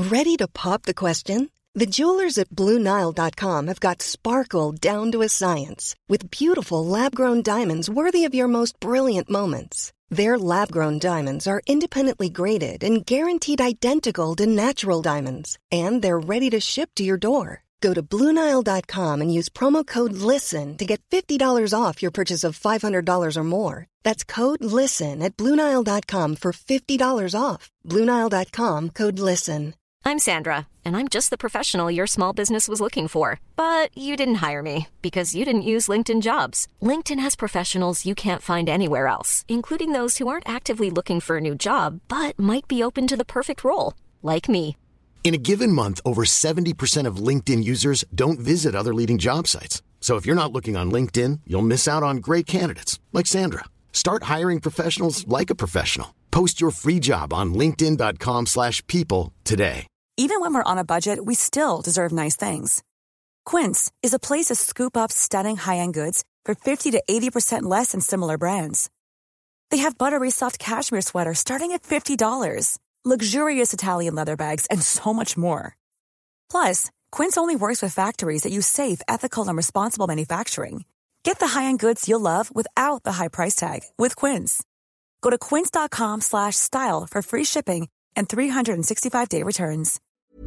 Ready to pop the question? The jewelers at BlueNile.com have got sparkle down to a science with beautiful lab-grown diamonds worthy of your most brilliant moments. Their lab-grown diamonds are independently graded and guaranteed identical to natural diamonds, and they're ready to ship to your door. Go to BlueNile.com and use promo code LISTEN to get $50 off your purchase of $500 or more. That's code LISTEN at BlueNile.com for $50 off. BlueNile.com, code LISTEN. I'm Sandra, and I'm just the professional your small business was looking for. But you didn't hire me because you didn't use LinkedIn Jobs. LinkedIn has professionals you can't find anywhere else, including those who aren't actively looking for a new job, but might be open to the perfect role, like me. In a given month, over 70% of LinkedIn users don't visit other leading job sites. So if you're not looking on LinkedIn, you'll miss out on great candidates like Sandra. Start hiring professionals like a professional. Post your free job on linkedin.com/people today. Even when we're on a budget, we still deserve nice things. Quince is a place to scoop up stunning high-end goods for 50 to 80% less than similar brands. They have buttery soft cashmere sweaters starting at $50, luxurious Italian leather bags, and so much more. Plus, Quince only works with factories that use safe, ethical, and responsible manufacturing. Get the high-end goods you'll love without the high price tag with Quince. Go to quince.com/style for free shipping and 365-day returns.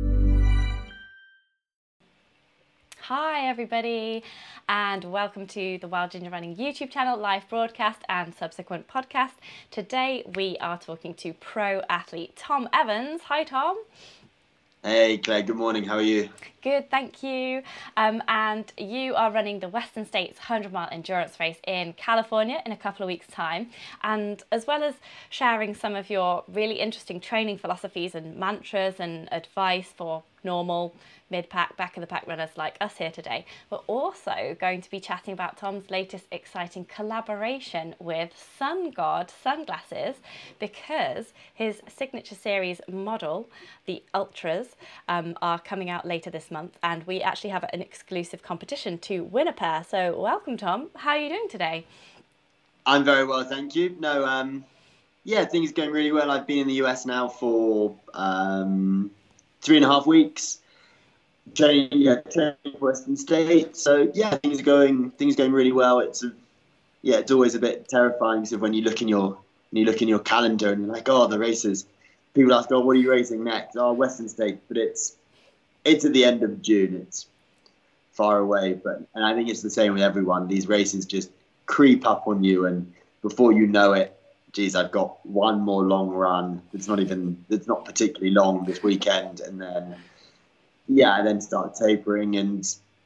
Hi everybody, and welcome to the Wild Ginger Running YouTube channel, live broadcast and subsequent podcast. Today we are talking to pro athlete Tom Evans. Hi Tom. Hey Claire, good morning, how are you? Good, thank you. And you are running the Western States 100-mile endurance race in California in a couple of weeks' time. And as well as sharing some of your really interesting training philosophies and mantras and advice for normal, mid-pack, back-of-the-pack runners like us here today, we're also going to be chatting about Tom's latest exciting collaboration with Sun God Sunglasses, because his signature series model, the Ultras, are coming out later this month, and we actually have an exclusive competition to win a pair. So welcome Tom, how are you doing today? I'm very well, thank you. Yeah, things are going really well. I've been in the US now for 3.5 weeks. Training for Western State. So yeah, things are going really well. It's always a bit terrifying sort of when you look in your calendar and you're like, oh, the races. People ask, oh, what are you racing next? Oh, Western State. But it's at the end of June. It's far away, and I think it's the same with everyone. These races just creep up on you, and before you know it, geez, I've got one more long run. It's not particularly long this weekend, and then I then start tapering, and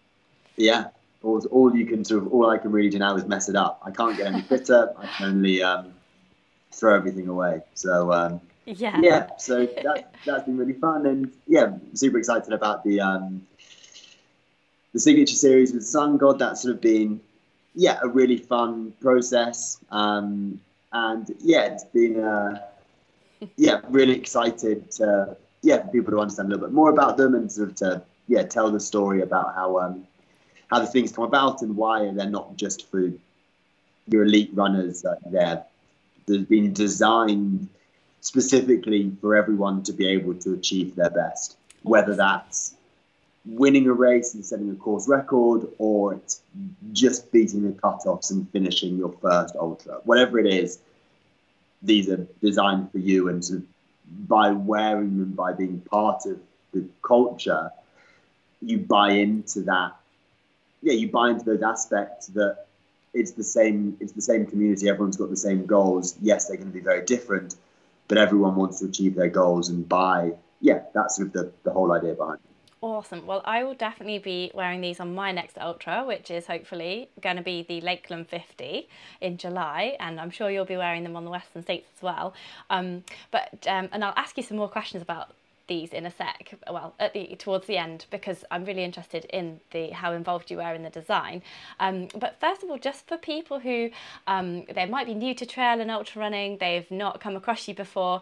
all I can really do now is mess it up. I can't get any fitter. I can only throw everything away. So so that's been really fun, and super excited about the signature series with Sun God. That's sort of been a really fun process, and it's been really excited to for people to understand a little bit more about them, and sort of to tell the story about how the things come about and why they're not just for your elite runners. They're been designed specifically for everyone to be able to achieve their best, whether that's winning a race and setting a course record, or it's just beating the cutoffs and finishing your first ultra. Whatever it is, these are designed for you, and sort of by wearing them, by being part of the culture, you buy into that. Yeah, you buy into those aspects that it's the same community. Everyone's got the same goals. Yes, they're going to be very different, but everyone wants to achieve their goals, and that's sort of the whole idea behind it. Awesome. Well, I will definitely be wearing ththese on my next ultra, which is hopefully going to be the Lakeland 50 in July, and I'm sure you'll be wearing them on the Western States as well. And I'll ask you some more questions about these in a sec, towards the end, because I'm really interested in how involved you are in the design. But first of all, just for people who they might be new to trail and ultra running, they've not come across you before,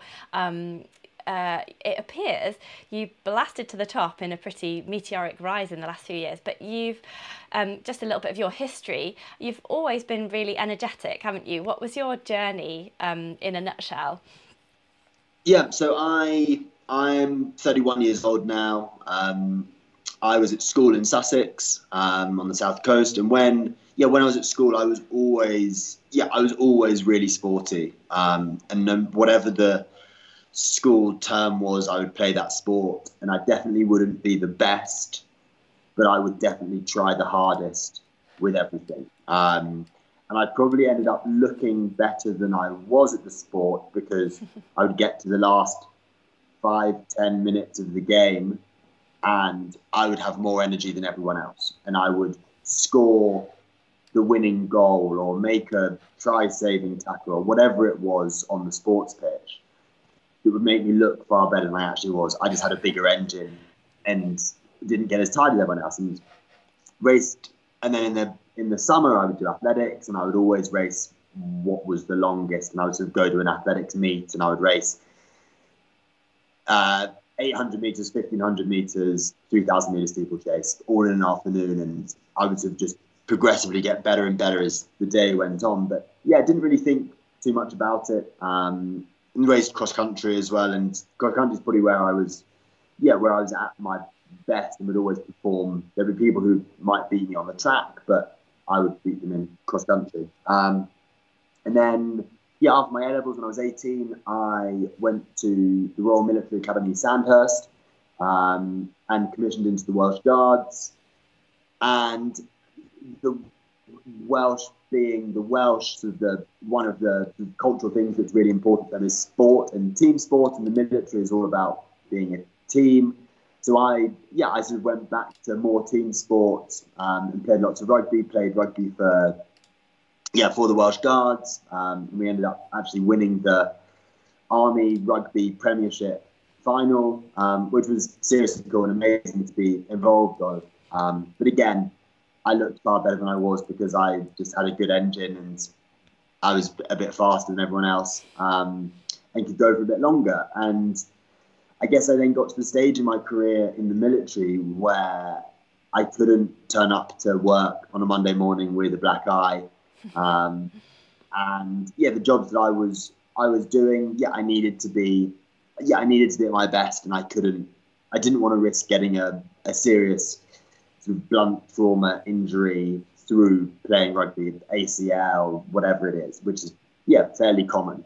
it appears you blasted to the top in a pretty meteoric rise in the last few years, but you've just a little bit of your history. You've always been really energetic, haven't you? What was your journey in a nutshell? Yeah, so I I'm 31 years old now. I was at school in Sussex, on the south coast, and when I was at school, I was always really sporty. And whatever the school term was, I would play that sport, and I definitely wouldn't be the best, but I would definitely try the hardest with everything. And I probably ended up looking better than I was at the sport, because I would get to the last 5-10 minutes of the game and I would have more energy than everyone else, and I would score the winning goal or make a try-saving tackle or whatever it was on the sports pitch. It would make me look far better than I actually was. I just had a bigger engine and didn't get as tired as everyone else, and raced. And then in the summer, I would do athletics, and I would always race what was the longest. And I would sort of go to an athletics meet, and I would race 800 meters, 1500 meters, 3000 meter steeplechase, all in an afternoon. And I would sort of just progressively get better and better as the day went on. But yeah, I didn't really think too much about it. And raced cross country as well. And cross country is probably where I was at my best and would always perform. There'd be people who might beat me on the track, but I would beat them in cross country. And then, after my A-levels when I was 18, I went to the Royal Military Academy Sandhurst and commissioned into the Welsh Guards. And the Welsh being the Welsh, one of the cultural things that's really important to them is sport and team sport, and the military is all about being a team. So I sort of went back to more team sports and played lots of rugby, played rugby for the Welsh Guards. And we ended up actually winning the Army Rugby Premiership final, which was seriously cool and amazing to be involved with. But again, I looked far better than I was because I just had a good engine and I was a bit faster than everyone else and could go for a bit longer. And I guess I then got to the stage in my career in the military where I couldn't turn up to work on a Monday morning with a black eye. The jobs that I was doing, I needed to be at my best, and I didn't want to risk getting a serious sort of blunt trauma injury through playing rugby, ACL, whatever it is, which is fairly common.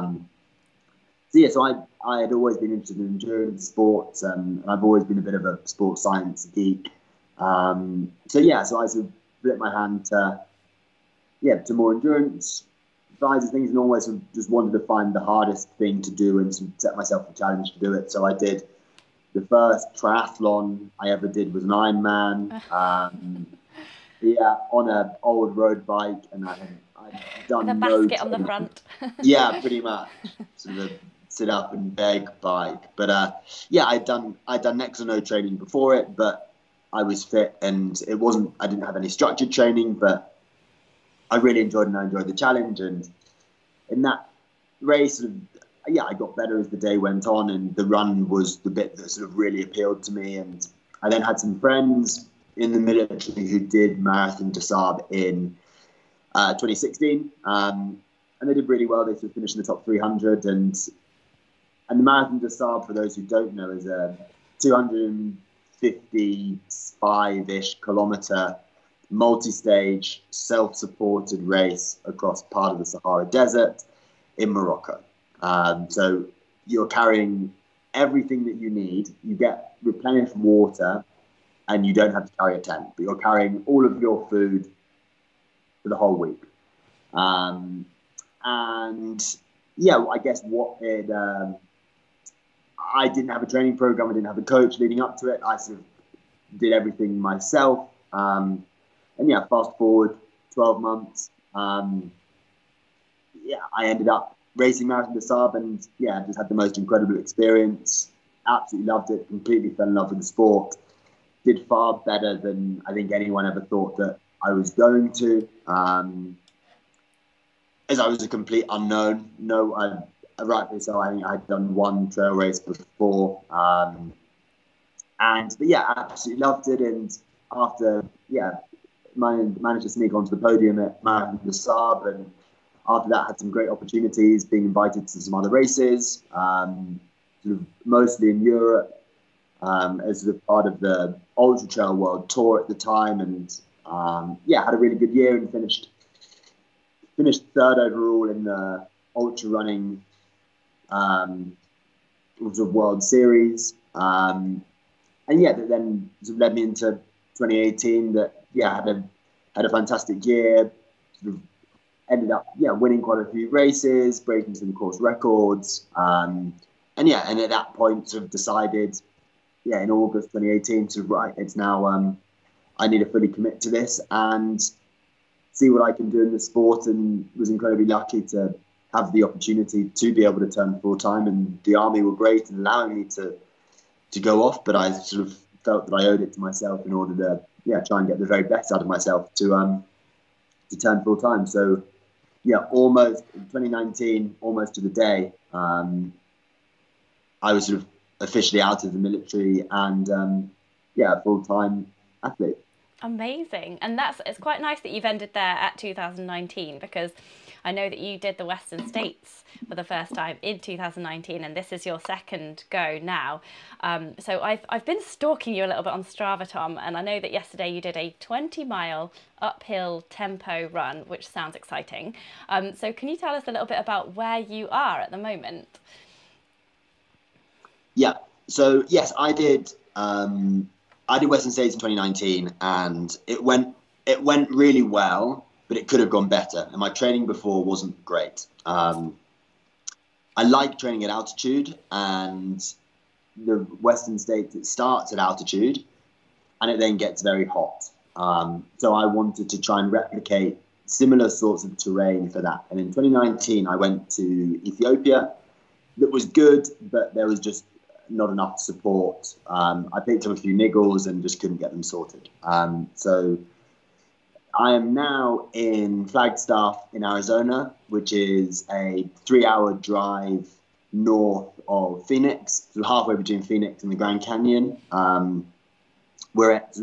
So I had always been interested in endurance sports, and I've always been a bit of a sports science geek. So I sort of flipped my hand to more endurance advisor things, and always just wanted to find the hardest thing to do and sort of set myself a challenge to do it. So I did the first triathlon I ever did was an Ironman. On an old road bike, and I'd done the basket on the front. Yeah, pretty much. Sort of sit up and beg bike. But I'd done next to no training before it, but I was fit, and I didn't have any structured training, but I really enjoyed it, and I enjoyed the challenge. And in that race, I got better as the day went on, and the run was the bit that sort of really appealed to me. And I then had some friends in the military who did Marathon des Sables in 2016, and they did really well. They sort of finished in the top 300, and the Marathon des Sables, for those who don't know, is a 255-ish kilometre multi-stage, self-supported race across part of the Sahara Desert in Morocco. So you're carrying everything that you need. You get replenished water, and you don't have to carry a tent, but you're carrying all of your food for the whole week. I guess I didn't have a training program. I didn't have a coach leading up to it. I sort of did everything myself. Fast forward 12 months. I ended up racing Marathon des Sables, and just had the most incredible experience. Absolutely loved it. Completely fell in love with the sport. Did far better than I think anyone ever thought that I was going to. As I was a complete unknown. Rightly so. I think I'd done one trail race before. Absolutely loved it. And after, managed to sneak onto the podium at Marathon des Sables, and after that had some great opportunities, being invited to some other races, to sort of mostly in Europe, as sort of part of the Ultra Trail World Tour at the time, and had a really good year and finished third overall in the ultra running World Series. That then sort of led me into 2018. That had a fantastic year. Sort of ended up winning quite a few races, breaking some course records. And at that point sort of decided in August 2018 it's now I need to fully commit to this and see what I can do in the sport, and was incredibly lucky to have the opportunity to be able to turn full time. And the Army were great in allowing me to go off, but I sort of felt that I owed it to myself in order to try and get the very best out of myself to turn full time. So almost 2019, almost to the day, I was sort of officially out of the military and a full time athlete. Amazing. And it's quite nice that you've ended there at 2019, because I know that you did the Western States for the first time in 2019, and this is your second go now. So I've been stalking you a little bit on Strava, Tom, and I know that yesterday you did a 20-mile uphill tempo run, which sounds exciting. So can you tell us a little bit about where you are at the moment? Yeah. So yes, I did Western States in 2019, and it went really well, but it could have gone better. And my training before wasn't great. I like training at altitude, and the Western States, it starts at altitude and it then gets very hot. So I wanted to try and replicate similar sorts of terrain for that. And in 2019, I went to Ethiopia. That was good, but there was just not enough support. I picked up a few niggles and just couldn't get them sorted. So I am now in Flagstaff in Arizona, which is a 3-hour drive north of Phoenix, so halfway between Phoenix and the Grand Canyon. We're at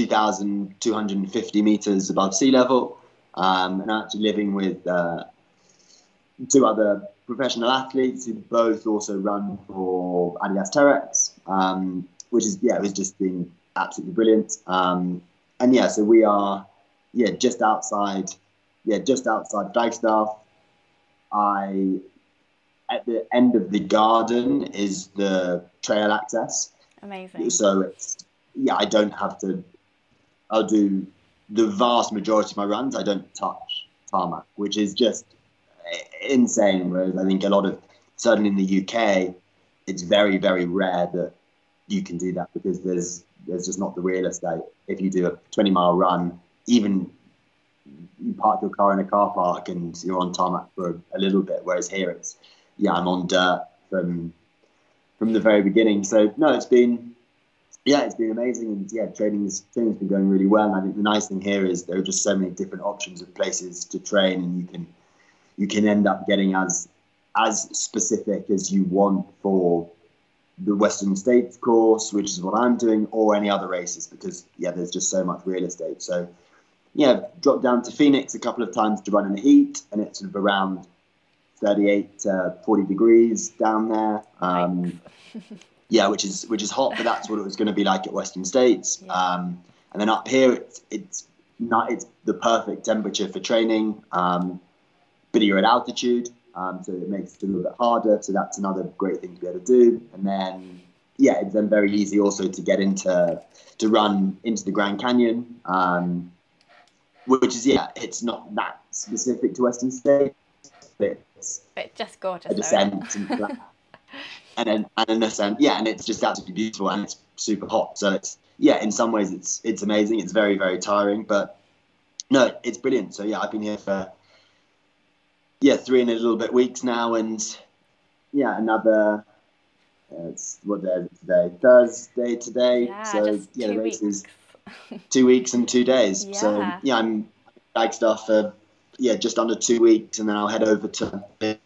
2,250 meters above sea level, and I'm actually living with 2 other professional athletes who both also run for Adidas Terrex, which is, it was just been absolutely brilliant. So we are, just outside Flagstaff. At the end of the garden is the trail access. Amazing. So it's, I don't have to, I'll do the vast majority of my runs, I don't touch tarmac, which is just insane. Whereas I think a lot of, certainly in the UK, it's very, very rare that you can do that, because there's just not the real estate. If you do a 20-mile run, even you park your car in a car park and you're on tarmac for a little bit, whereas here it's, I'm on dirt from the very beginning. So no, it's been amazing, and training's been going really well. And I think the nice thing here is there are just so many different options of places to train, and you can end up getting as specific as you want for the Western States course, which is what I'm doing, or any other races, because there's just so much real estate. So dropped down to Phoenix a couple of times to run in the heat, and it's sort of around 38 to 40 degrees down there. Which is hot, but that's what it was going to be like at Western States. And then up here, it's the perfect temperature for training, but you're at altitude, so it makes it a little bit harder. So that's another great thing to be able to do. And then it's then very easy also to get to run into the Grand Canyon, which is it's not that specific to Western States, but it's just gorgeous. A descent and an ascent, and it's just absolutely beautiful, and it's super hot. So it's in some ways it's amazing. It's very, very tiring, but no, it's brilliant. So I've been here for 3 and a little bit weeks now, and another. It's what day is it today? Thursday today. So the race is 2 weeks and 2 days. Yeah. So I'm Flagstaff for just under 2 weeks, and then I'll head over to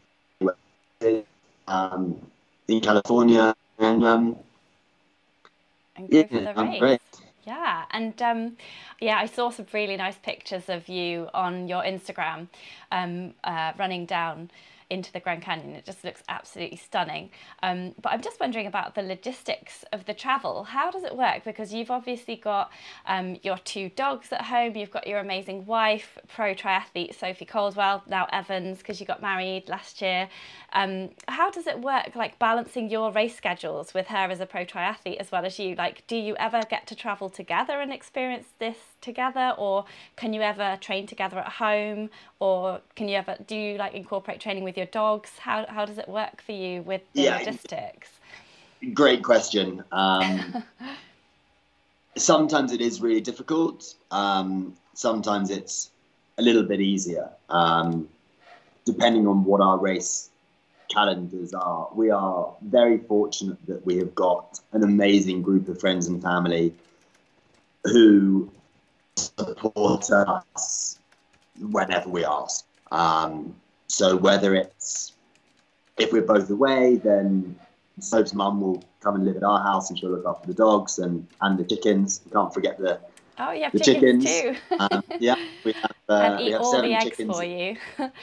in California, and go for the race. Great. Yeah, and I saw some really nice pictures of you on your Instagram, running down into the Grand Canyon. It just looks absolutely stunning. But I'm just wondering about the logistics of the travel. How does it work? Because you've obviously got your 2 dogs at home. You've got your amazing wife, pro triathlete Sophie Caldwell, now Evans, because you got married last year. How does it work, like balancing your race schedules with her as a pro triathlete as well as you? Like, do you ever get to travel together and experience this together, or can you ever train together at home, or do you like incorporate training with your dogs? How does it work for you with the logistics? Great question. Sometimes it is really difficult. Sometimes it's a little bit easier, depending on what our race calendars are. We are very fortunate that we have got an amazing group of friends and family who support us whenever we ask. So whether it's, if we're both away, then Soph's mum will come and live at our house and she'll look after the dogs and the chickens. We can't forget the chickens too. Yeah, we have, and eat all 7 the eggs chickens for you.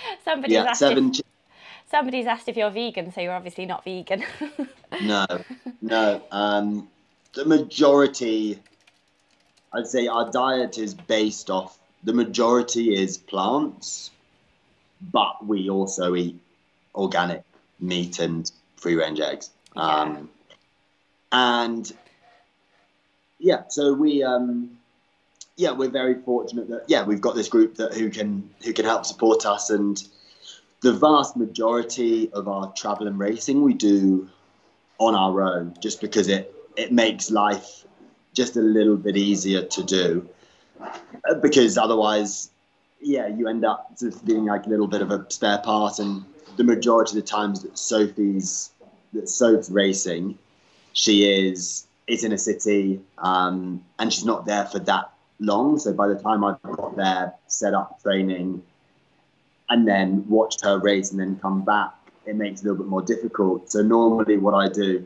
Somebody's asked if you're vegan, so you're obviously not vegan. No. The majority, I'd say our diet is based off, the majority is plants, but we also eat organic meat and free-range eggs. So we're very fortunate that we've got this group who can help support us, and the vast majority of our travel and racing we do on our own, just because it makes life just a little bit easier to do, because otherwise you end up sort of feeling like a little bit of a spare part. And the majority of the times that Soph's racing, it's in a city, and she's not there for that long. So by the time I've got there, set up training, and then watched her race and then come back, it makes it a little bit more difficult. So normally what I do,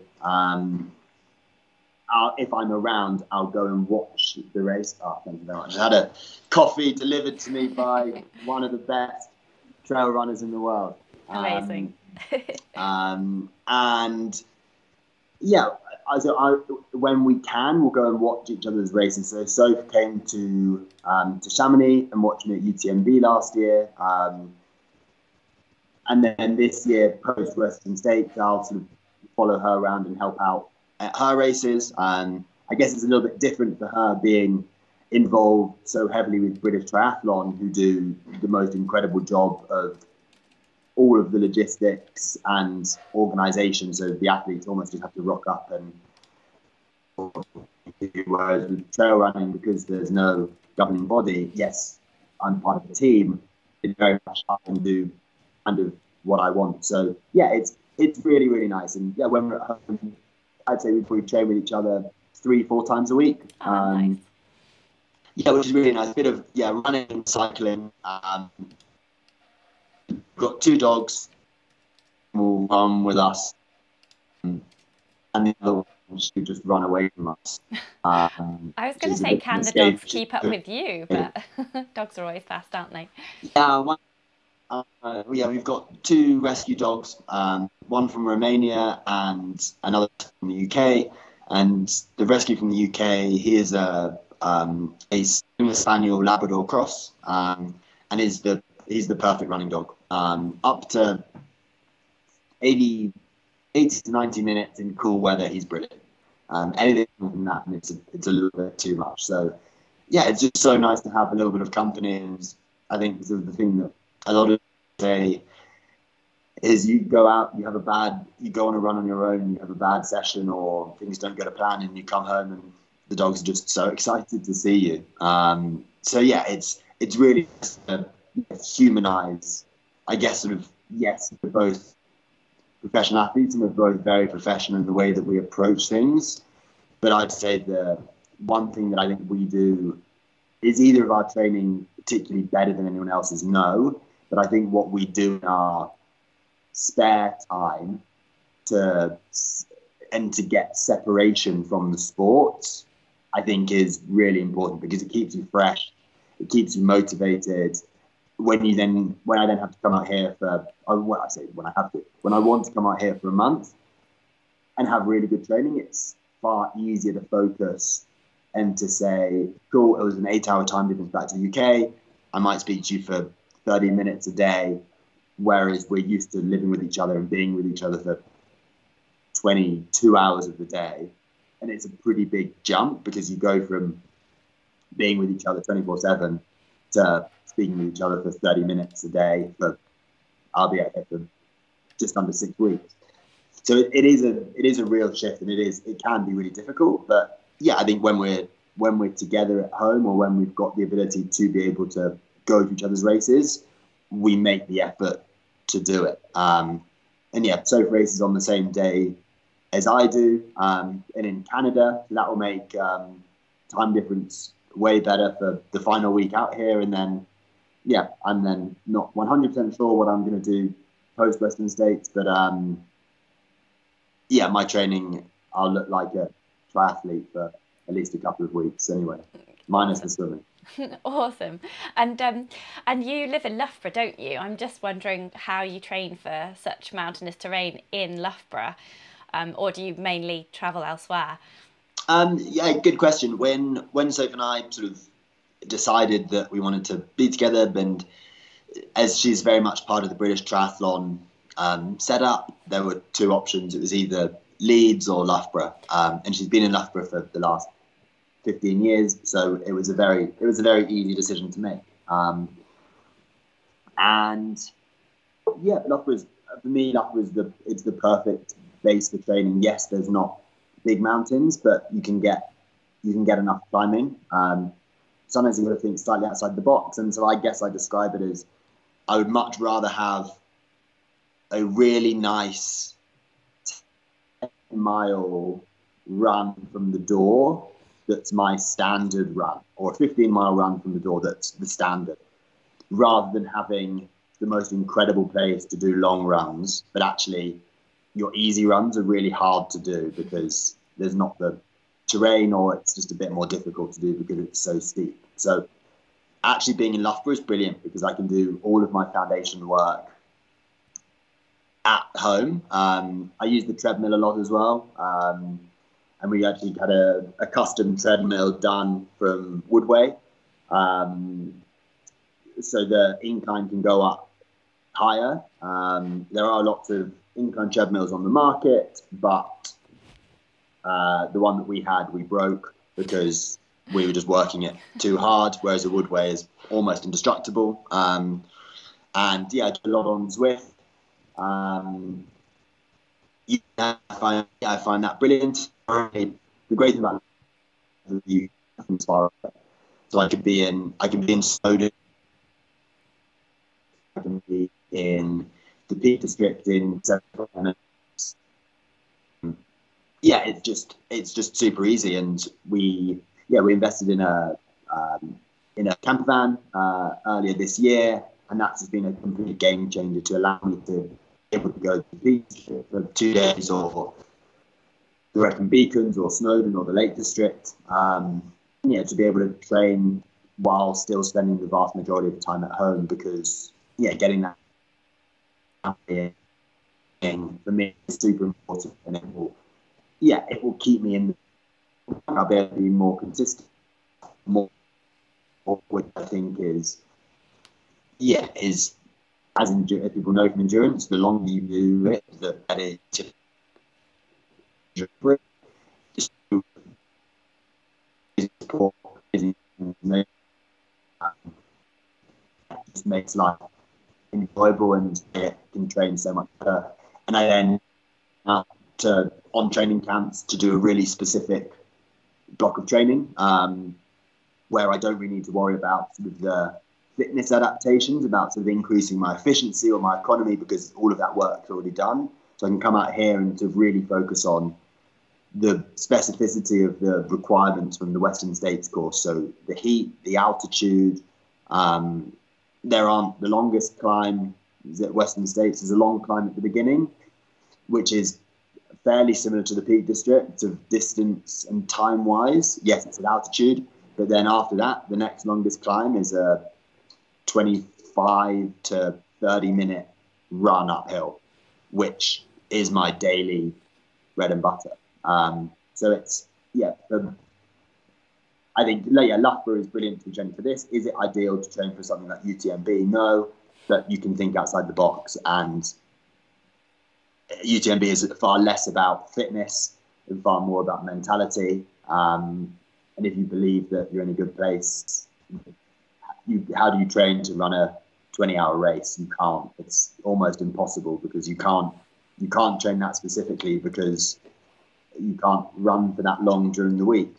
if I'm around, I'll go and watch the race. Thank you very much. I had a coffee delivered to me by one of the best trail runners in the world. Amazing. When we can, we'll go and watch each other's races. So Soph came to Chamonix and watched me at UTMB last year. And then this year, post Western States, I'll sort of follow her around and help out at her races. I guess it's a little bit different for her being involved so heavily with British Triathlon, who do the most incredible job of all of the logistics and organisation. So the athletes almost just have to rock up and, whereas with trail running, because there's no governing body, yes, I'm part of the team, it's very much I can do kind of what I want. So it's really, really nice. And when we're at home, I'd say we probably train with each other 3-4 times a week. Nice. Which is really nice. A bit of running, cycling. We've got 2 dogs who run with us, and the other ones who just run away from us. I was going to say, can the dogs keep up with you? But dogs are always fast, aren't they? We've got 2 rescue dogs, one from Romania and another from the UK. And the rescue from the UK, he is a Spaniel Labrador cross, and he's the perfect running dog. Up to 80 to 90 minutes in cool weather, he's brilliant. Anything more than that, and it's a little bit too much. So, it's just so nice to have a little bit of company. And I think sort of the thing that a lot of say is you go out, you go on a run on your own, you have a bad session or things don't go to plan, and you come home and the dogs are just so excited to see you. It's really humanize, I guess, sort of, yes, we're both professional athletes and we're both very professional in the way that we approach things. But I'd say the one thing that I think we do is either of our training particularly better than anyone else's? No. But I think what we do in our spare time to get separation from the sports, I think is really important, because it keeps you fresh, it keeps you motivated, when I then have to come out here for, when I want to come out here for a month and have really good training, it's far easier to focus and to say, cool, it was an 8-hour time difference back to the UK. I might speak to you for 30 minutes a day, whereas we're used to living with each other and being with each other for 22 hours of the day. And it's a pretty big jump because you go from being with each other 24/7 to speaking with each other for 30 minutes a day I'll be out here for just under 6 weeks. So it is a real shift, and it can be really difficult. But yeah, I think when we're together at home, or when we've got the ability to be able to go to each other's races, we make the effort to do it. And yeah, Soph races on the same day as I do, and in Canada, so that will make time difference way better for the final week out here. And then, yeah, I'm then not 100% sure what I'm going to do post Western States, but yeah, my training, I'll look like a triathlete for at least a couple of weeks anyway, minus the swimming. Awesome. And you live in Loughborough, don't you? I'm just wondering how you train for such mountainous terrain in Loughborough, or do you mainly travel elsewhere? Yeah, good question. When Soph and I sort of decided that we wanted to be together, and as she's very much part of the British Triathlon setup, there were two options. It was either Leeds or Loughborough, and she's been in Loughborough for the last 15 years, so it was a very easy decision to make. And yeah, Loughborough's it's the perfect base for training. Yes, there's not big mountains, but you can get enough climbing. Sometimes you got to think slightly outside the box, and so I guess I describe it as I would much rather have a really nice 10-mile run from the door that's my standard run, or a 15-mile run from the door that's the standard, rather than having the most incredible place to do long runs, but actually your easy runs are really hard to do because there's not the terrain, or it's just a bit more difficult to do because it's so steep. So actually being in Loughborough is brilliant because I can do all of my foundation work at home. I use the treadmill a lot as well. And we actually had a custom treadmill done from Woodway. So the incline can go up higher. There are lots of incline treadmills on the market, but the one that we had, we broke because we were just working it too hard, whereas a Woodway is almost indestructible. And yeah, I do a lot on Zwift. Yeah, I find that brilliant. The great thing about you can inspire. So I could be in Snowdon, I can be in the Peak District in Central. Yeah, it's just super easy, and we invested in a camper van earlier this year, and that's just been a complete game changer to allow me to be able to go to the Peak District for 2 days, or the Wrekin Beacons, or Snowdon, or the Lake District. To be able to train while still spending the vast majority of the time at home, because getting that in for me is super important, and it will keep me in. I'll be able to be more consistent, which I think is as people know from endurance, the longer you do it, the better it just makes life enjoyable, and it can train so much better. And I then on training camps to do a really specific block of training where I don't really need to worry about sort of the fitness adaptations, about sort of increasing my efficiency or my economy, because all of that work's already done. So I can come out here and to really focus on the specificity of the requirements from the Western States course. So the heat, the altitude, there aren't the longest climb at Western States. There's a long climb at the beginning, which is fairly similar to the Peak District of distance and time-wise. Yes, it's at altitude, but then after that, the next longest climb is a 23 5 to 30 minute run uphill, which is my daily bread and butter. So it's, I think, Loughborough is brilliant to train for this. Is it ideal to train for something like UTMB? No, but you can think outside the box, and UTMB is far less about fitness and far more about mentality. And if you believe that you're in a good place, how do you train to run a 20-hour race? You can't. It's almost impossible, because you can't train that specifically, because you can't run for that long during the week.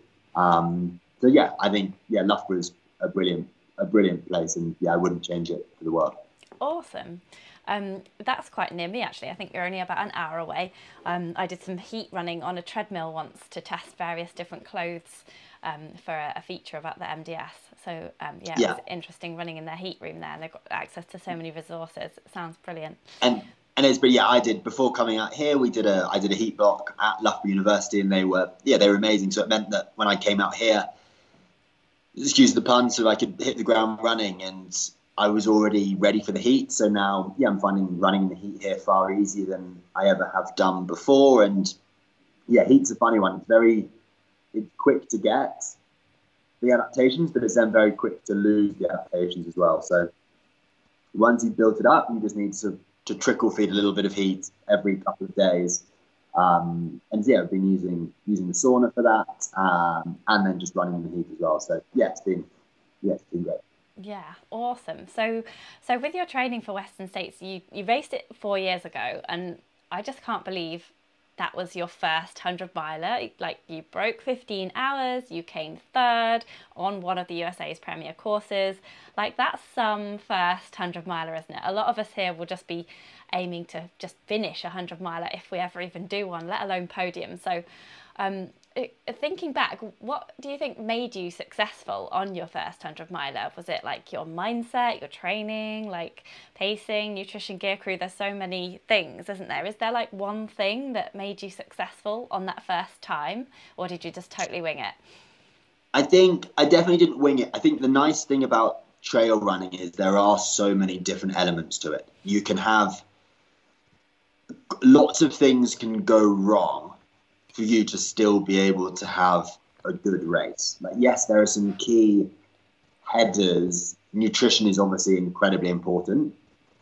So I think Loughborough is a brilliant place, and I wouldn't change it for the world. Awesome. That's quite near me, actually. I think you're only about an hour away. I did some heat running on a treadmill once to test various different clothes for a feature about the MDS. So it was interesting running in their heat room there, and they've got access to so many resources. It sounds brilliant. And I did, before coming out here, I did a heat block at Loughborough University, and they were amazing. So it meant that when I came out here, excuse the pun, so I could hit the ground running, and I was already ready for the heat. So now, I'm finding running in the heat here far easier than I ever have done before. And heat's a funny one. It's quick to get the adaptations, but it's then very quick to lose the adaptations as well. So once you've built it up, you just need to trickle feed a little bit of heat every couple of days. And I've been using the sauna for that, and then just running in the heat as well. So it's been great. Yeah, awesome. So with your training for Western States, you raced it 4 years ago, and I just can't believe that was your first 100-miler. Like, you broke 15 hours, you came third on one of the USA's premier courses. Like, that's some first 100-miler, isn't it? A lot of us here will just be aiming to just finish a 100-miler if we ever even do one, let alone podium. So thinking back, what do you think made you successful on your first 100-miler? Was it like your mindset, your training, like pacing, nutrition, gear crew? There's so many things, isn't there? Is there like one thing that made you successful on that first time, or did you just totally wing it? I think I definitely didn't wing it. I think the nice thing about trail running is there are so many different elements to it. You can have lots of things can go wrong for you to still be able to have a good race. Like, yes, there are some key headers. Nutrition is obviously incredibly important,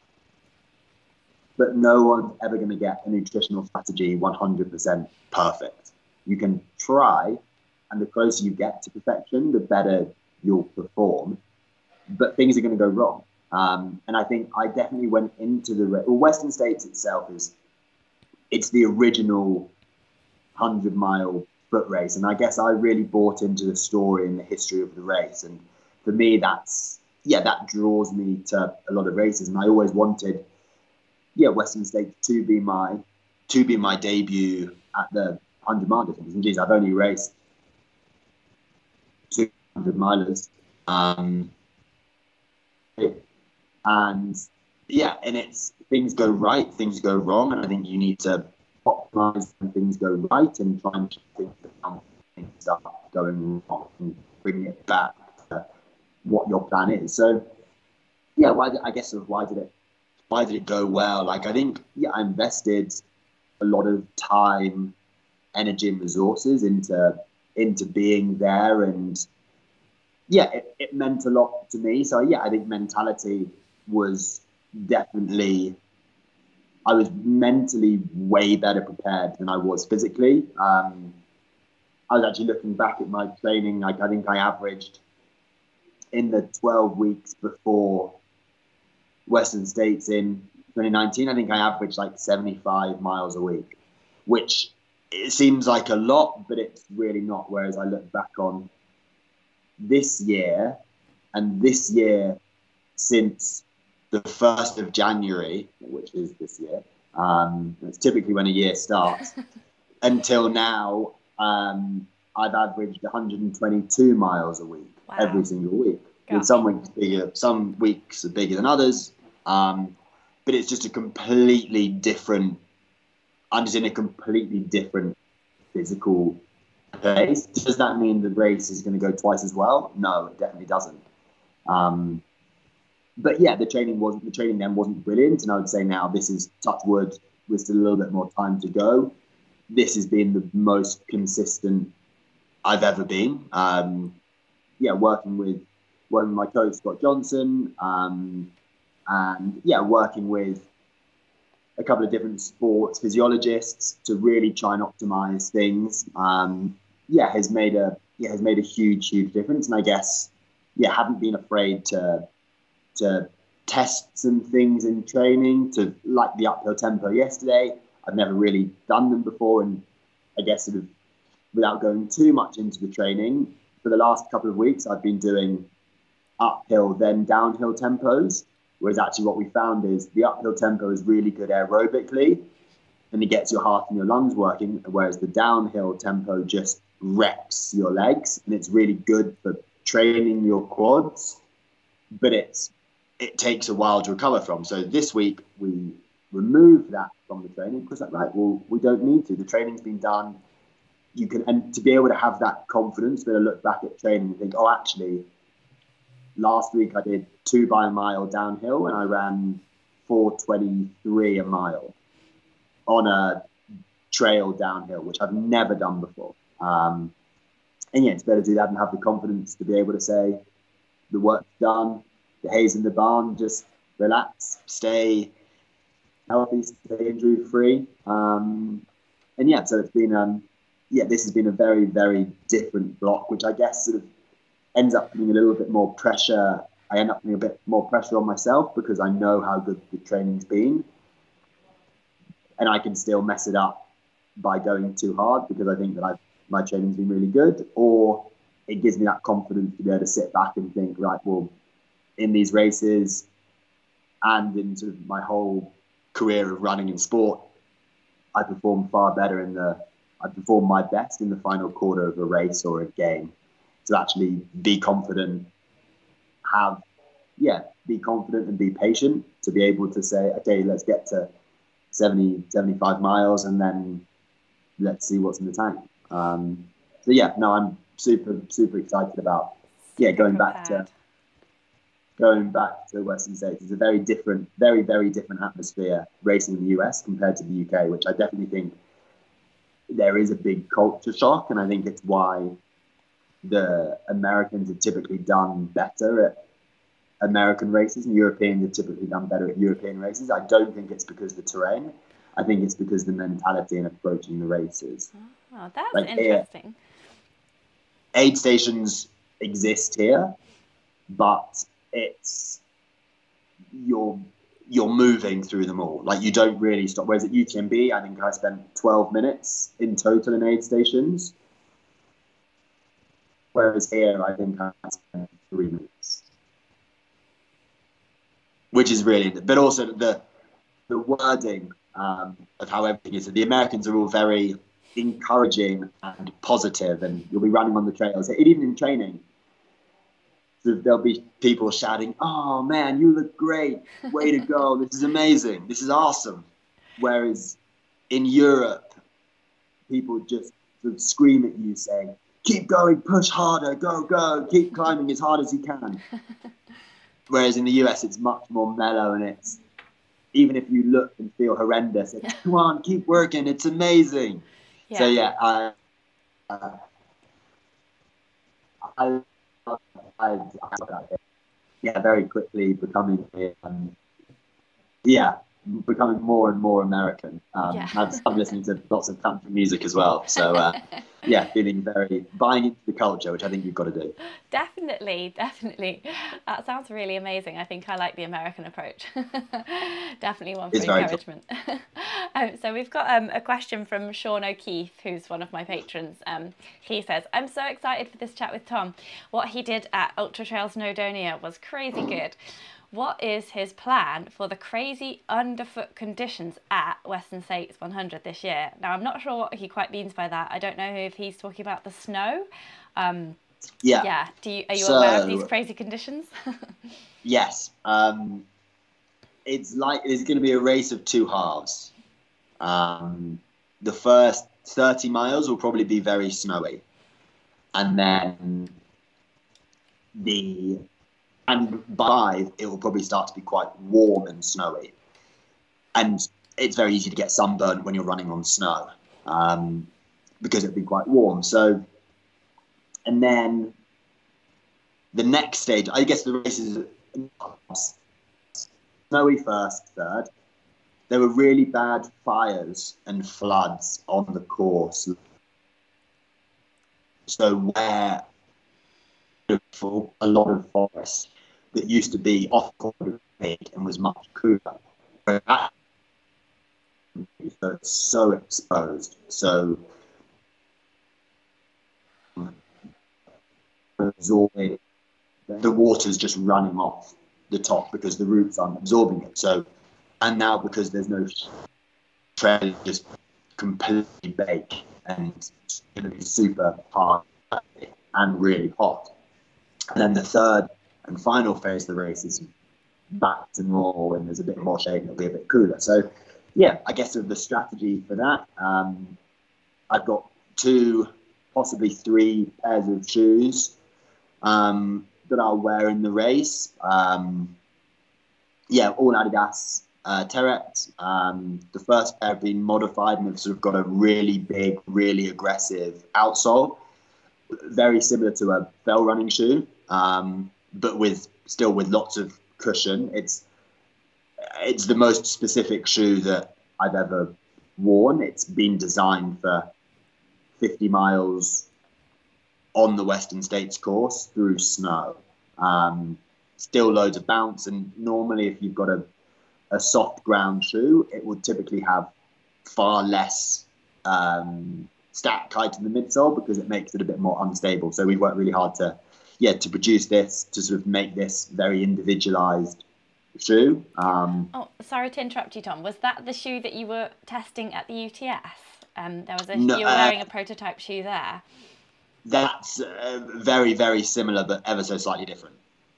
but no one's ever going to get a nutritional strategy 100% perfect. You can try, and the closer you get to perfection, the better you'll perform, but things are going to go wrong. And I think I definitely went into the race. Well, Western States itself it's the original 100-mile foot race, and I guess I really bought into the story and the history of the race, and for me that draws me to a lot of races. And I always wanted Western States to be my debut at the 100-mile distance. And geez, I've only raced 200 milers, and it's things go right, things go wrong, and I think you need to optimize when things go right and try and think about things start going wrong and bring it back to what your plan is. So why did it go well? Like, I think I invested a lot of time, energy and resources into being there, and it meant a lot to me. So I think mentality was definitely, I was mentally way better prepared than I was physically. I was actually looking back at my training. Like, I think I averaged in the 12 weeks before Western States in 2019, I think I averaged like 75 miles a week, which it seems like a lot, but it's really not. Whereas I look back on this year, and this year since the 1st of January, which is this year, it's typically when a year starts, until now, I've averaged 122 miles a week. Wow. Every single week. With some weeks bigger, some weeks are bigger than others, but it's just a completely different, I'm just in a completely different physical place. Does that mean the race is going to go twice as well? No, it definitely doesn't. But yeah, the training then wasn't brilliant, and I would say now this is, touch wood, with still a little bit more time to go. This has been the most consistent I've ever been. Working with my coach Scott Johnson, and working with a couple of different sports physiologists to really try and optimize things. Has made a huge difference. And I guess haven't been afraid to test some things in training, to like the uphill tempo yesterday. I've never really done them before, and I guess sort of without going too much into the training, for the last couple of weeks I've been doing uphill then downhill tempos, whereas actually what we found is the uphill tempo is really good aerobically and it gets your heart and your lungs working, whereas the downhill tempo just wrecks your legs, and it's really good for training your quads, but it takes a while to recover from. So this week we removed that from the training because we don't need to. The training's been done. And to be able to have that confidence, to look back at training and think, oh, actually, last week I did 2 by a mile downhill and I ran 4:23 a mile on a trail downhill, which I've never done before. It's better to do that and have the confidence to be able to say the work's done, the hay's in the barn, just relax, stay healthy, stay injury free. So it's been this has been a very, very different block, which I guess sort of ends up putting a little bit more pressure. I end up putting a bit more pressure on myself because I know how good the training's been, and I can still mess it up by going too hard because I think that my training's been really good, or it gives me that confidence to be able to sit back and think, right, well, in these races and in sort of my whole career of running in sport, I perform far better I perform my best in the final quarter of a race or a game. To actually be confident, be confident and be patient, to be able to say, okay, let's get to 70, 75 miles and then let's see what's in the tank. I'm super, super excited about going back to Western States. It's a very different, very, very different atmosphere racing in the US compared to the UK, which I definitely think there is a big culture shock, and I think it's why the Americans have typically done better at American races and Europeans have typically done better at European races. I don't think it's because of the terrain. I think it's because of the mentality in approaching the races. Oh, that's interesting. Aid stations exist here, but it's you're moving through them all. Like, you don't really stop. Whereas at UTMB, I think I spent 12 minutes in total in aid stations. Whereas here, I think I spent 3 minutes. Which is really, but also the wording of how everything is. The Americans are all very encouraging and positive, and you'll be running on the trails. Even in training, so there'll be people shouting, "Oh man, you look great! Way to go! This is amazing! This is awesome!" Whereas in Europe, people just sort of scream at you saying, "Keep going, push harder, go, keep climbing as hard as you can." Whereas in the US, it's much more mellow, and it's, even if you look and feel horrendous, it's, "Come on, keep working, it's amazing." Yeah. So very quickly becoming becoming more and more American. I'm listening to lots of country music as well. So buying into the culture, which I think you've got to do. Definitely. That sounds really amazing. I think I like the American approach. Definitely one for encouragement. So we've got a question from Sean O'Keefe, who's one of my patrons. He says, "I'm so excited for this chat with Tom. What he did at Ultra Trails Snowdonia was crazy good. What is his plan for the crazy underfoot conditions at Western States 100 this year?" Now, I'm not sure what he quite means by that. I don't know if he's talking about the snow. Are you aware of these crazy conditions? Yes. It's going to be a race of two halves. The first 30 miles will probably be very snowy. And then And by 5, it will probably start to be quite warm and snowy. And it's very easy to get sunburnt when you're running on snow, because it'll be quite warm. So, and then the next stage, I guess the race is snowy first, third. There were really bad fires and floods on the course. So where a lot of forest that used to be off and was much cooler. So exposed. So absorbing, the water's just running off the top because the roots aren't absorbing it. So, and now because there's no trail, just completely bake and it's going to be super hard and really hot. And then the third and final phase of the race is back to normal when there's a bit more shade and it'll be a bit cooler. So yeah, I guess of the strategy for that, I've got 2, possibly 3 pairs of shoes that I'll wear in the race. All Adidas Terrex. The first pair have been modified and have sort of got a really big, really aggressive outsole, very similar to a fell running shoe, but with lots of cushion. It's the most specific shoe that I've ever worn. It's been designed for 50 miles on the Western States course through snow. Still loads of bounce, and normally if you've got a soft ground shoe, it would typically have far less stack height in the midsole because it makes it a bit more unstable. So we've worked really hard to produce this, to sort of make this very individualized shoe. Sorry to interrupt you, Tom. Was that the shoe that you were testing at the UTS? You were wearing a prototype shoe there. That's very, very similar, but ever so slightly different.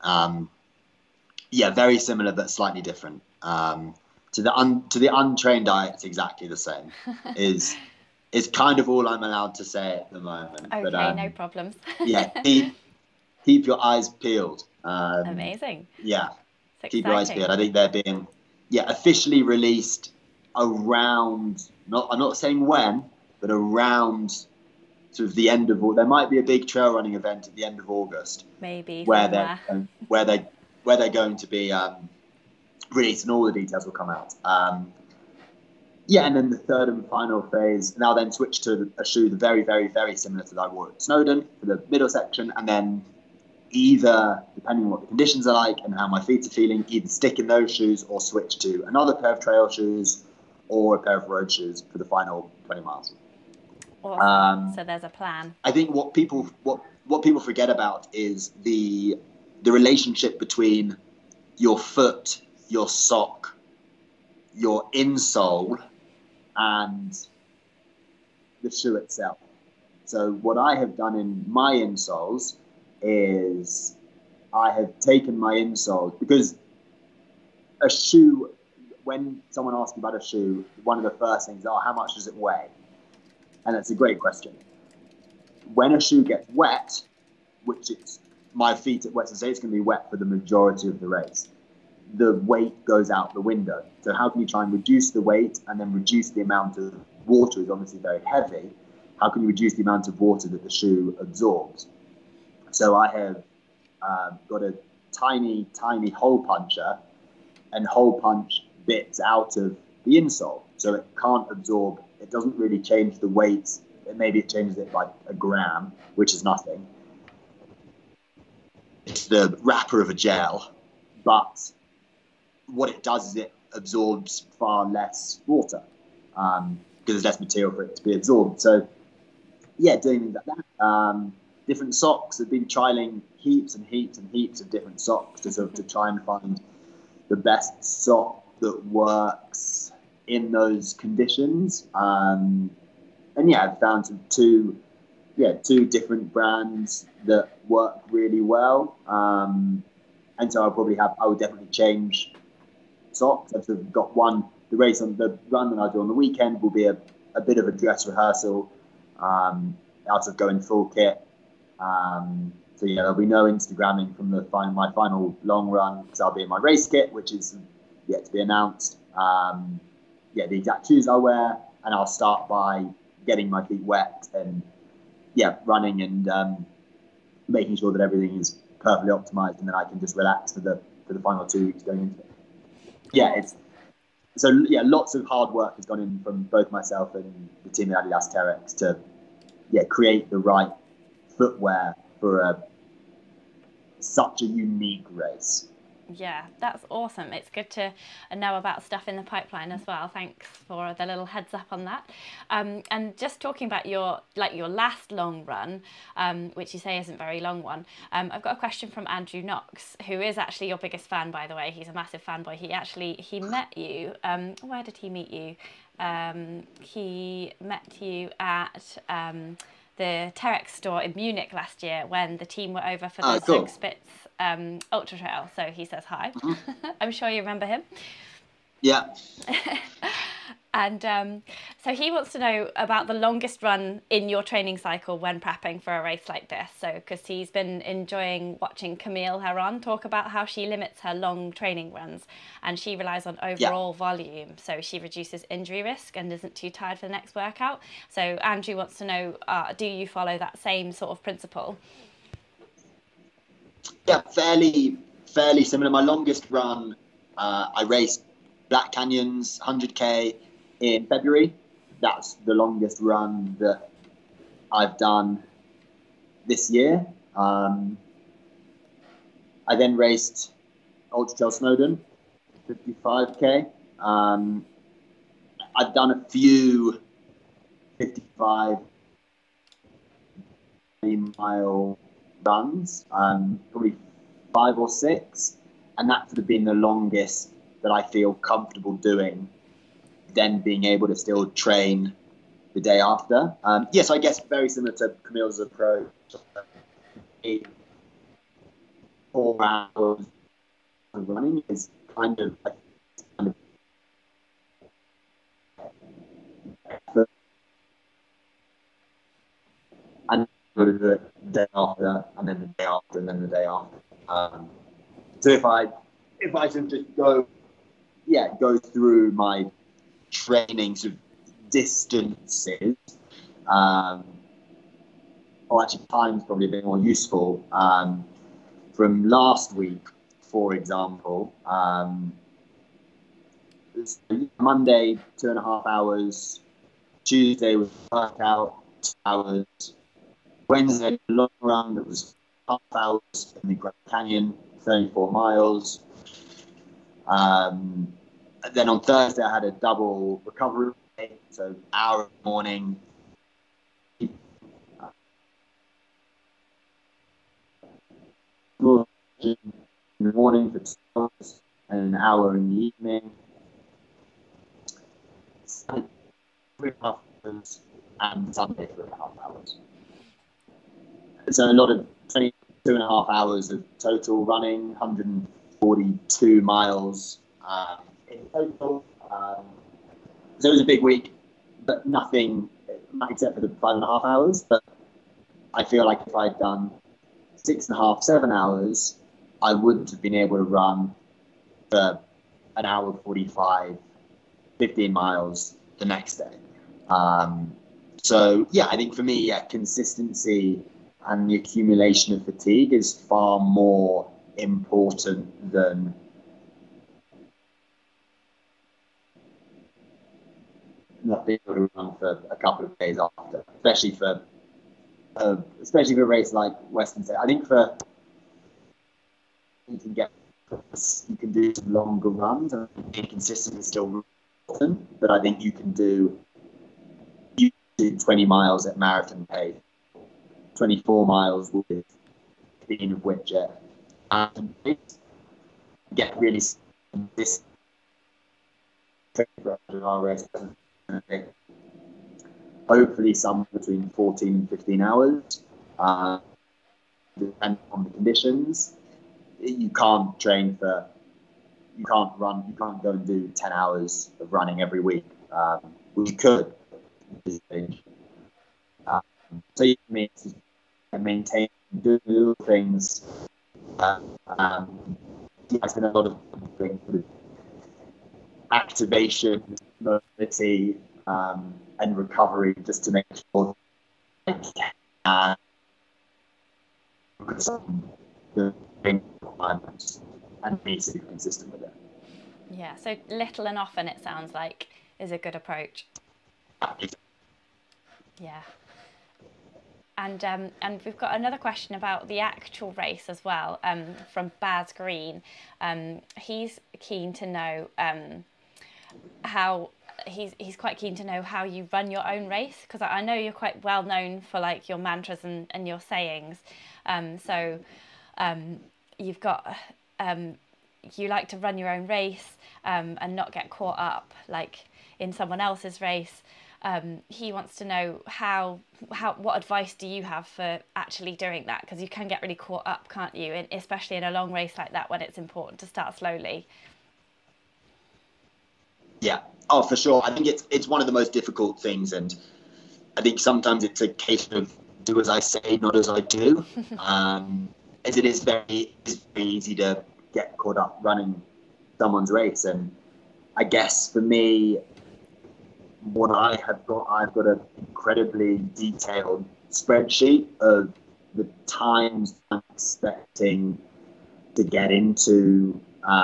Very similar, but slightly different. To the untrained eye, it's exactly the same. Is kind of all I'm allowed to say at the moment. Okay, but, no problems. Keep your eyes peeled. Amazing. Yeah, keep your eyes peeled. I think they're being officially released around, I'm not saying when, but around sort of the end of, there might be a big trail running event at the end of August. Maybe. Where they're going to be released and all the details will come out. And then the third and final phase, and I'll then switch to a shoe very, very, very similar to that I wore at Snowdon for the middle section, and then either, depending on what the conditions are like and how my feet are feeling, either stick in those shoes or switch to another pair of trail shoes or a pair of road shoes for the final 20 miles. Awesome. So there's a plan. I think what people forget about is the relationship between your foot, your sock, your insole, and the shoe itself. So what I have done in my insoles is I have taken my insoles, because a shoe, when someone asks me about a shoe, one of the first things is, how much does it weigh? And that's a great question. When a shoe gets wet, which it's my feet at Western States, it's going to be wet for the majority of the race, the weight goes out the window. So how can you try and reduce the weight and then reduce the amount of water? Is obviously very heavy. How can you reduce the amount of water that the shoe absorbs? So I have got a tiny, tiny hole puncher and hole punch bits out of the insole. So it can't absorb, it doesn't really change the weight. Maybe it changes it by a gram, which is nothing. It's the wrapper of a gel, but what it does is it absorbs far less water because there's less material for it to be absorbed. So, doing that. Different socks. I've been trialing heaps and heaps and heaps of different socks to try and find the best sock that works in those conditions. I've found two different brands that work really well. And so I would definitely change socks. I've sort of got one, the run that I do on the weekend will be a bit of a dress rehearsal. I'll sort of go in full kit. So yeah, there'll be no Instagramming from my final long run, because I'll be in my race kit, which is yet to be announced. The exact shoes I'll wear, and I'll start by getting my feet wet and running and making sure that everything is perfectly optimized, and then I can just relax for the final 2 weeks going into it. Lots of hard work has gone in from both myself and the team at Adidas Terrex to create the right footwear for such a unique race. Yeah, that's awesome. It's good to know about stuff in the pipeline as well. Thanks for the little heads up on that. And just talking about your last long run, which you say isn't a very long one. I've got a question from Andrew Knox, who is actually your biggest fan, by the way. He's a massive fanboy. He met you. Where did he meet you? He met you at the Terrex store in Munich last year when the team were over for the Zugspitze Ultra Trail. So he says hi. Mm-hmm. I'm sure you remember him. Yeah. And so he wants to know about the longest run in your training cycle when prepping for a race like this. So because he's been enjoying watching Camille Herron talk about how she limits her long training runs, and she relies on overall volume, so she reduces injury risk and isn't too tired for the next workout. So Andrew wants to know, do you follow that same sort of principle? Yeah, fairly similar. My longest run, I raced Black Canyons 100k in February. That's the longest run that I've done this year. I then raced Ultra Trail Snowdon, 55k. I've done a few 55 mile runs, probably 5 or 6, and that would have been the longest that I feel comfortable doing, then being able to still train the day after. Yes, I guess very similar to Camille's approach. 4 hours of running is kind of and go to the day after, and then the day after, and then the day after. So if I can just go through my training sort of distances, or actually time's probably a bit more useful. From last week, for example, Monday 2.5 hours, Tuesday was workout 2 hours, Wednesday long run that was half hours in the Grand Canyon, 34 miles. Then on Thursday I had a double recovery day, so hour in the morning, in the morning for 2 hours, and an hour in the evening. 3.5 hours, and Sunday 3.5 hours. So a lot of 22.5 hours of total running, 142 miles in total. So it was a big week, but nothing except for the 5.5 hours. But I feel like if I'd done 6.5, 7 hours, I wouldn't have been able to run for an hour 45, 15 miles the next day. So yeah, I think for me, consistency and the accumulation of fatigue is far more important than not being able to run for a couple of days after, especially for a race like Western States. I think you can do some longer runs, and being consistent is still important, but I think you do 20 miles at marathon pace, 24 miles with 15 of which get really this hopefully somewhere between 14 and 15 hours, depending on the conditions. You can't go and do 10 hours of running every week. We could. So you maintain do little things. I spend a lot of time doing activation, mobility, and recovery, just to make sure I can focus on the requirements and be super consistent with it. Yeah, so little and often, it sounds like, is a good approach. Yeah. And we've got another question about the actual race as well, from Baz Green. He's keen to know how he's quite keen to know how you run your own race, because I know you're quite well known for like your mantras and your sayings. So you've got you like to run your own race and not get caught up like in someone else's race. He wants to know what advice do you have for actually doing that, because you can get really caught up, can't you? And especially in a long race like that, when it's important to start slowly. Yeah, oh, for sure. I think it's one of the most difficult things, and I think sometimes it's a case of do as I say, not as I do. As it is very easy to get caught up running someone's race, and I guess for me, what I've got an incredibly detailed spreadsheet of the times I'm expecting to get into